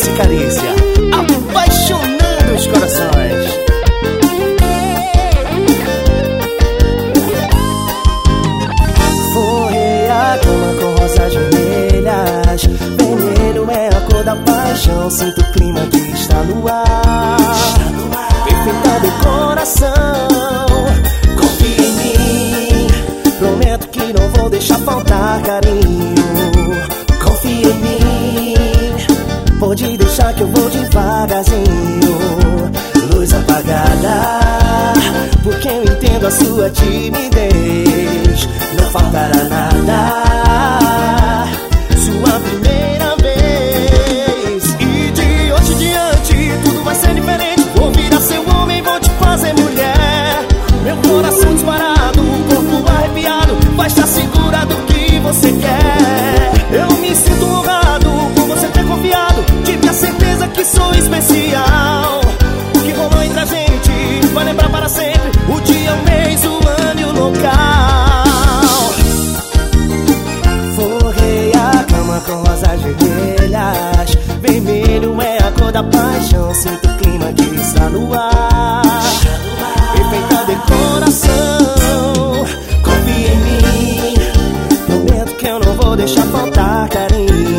doce carícia, apaixonando os corações. Forrei a cama com rosas vermelhas. Vermelho é a cor da paixão. Sinto o clima que está no ar. Perfeita decoração. Confia em mim. Prometo que não vou deixar faltar carinho. Confia em mim. Pode deixar que eu vou devagarzinho. Luz apagada, porque eu entendo a sua timidez. Não faltará nada, sua primeira vez. E de hoje em diante tudo vai ser diferente. Vou virar seu homem, vou te fazer mulher. Meu coração disparado, corpo arrepiado, vai estar segura do que você quer. Eu me sinto honrado por você ter confiado. Tive a certeza que sou especial. O que rolou entre a gente vai lembrar para sempre. O dia, o mês, o ano e o local. Forrei a cama com rosas vermelhas. Vermelho é a cor da paixão. Sinto o clima que está no ar. Perfeita decoração. Confia em mim. Prometo que eu não vou deixar faltar carinho.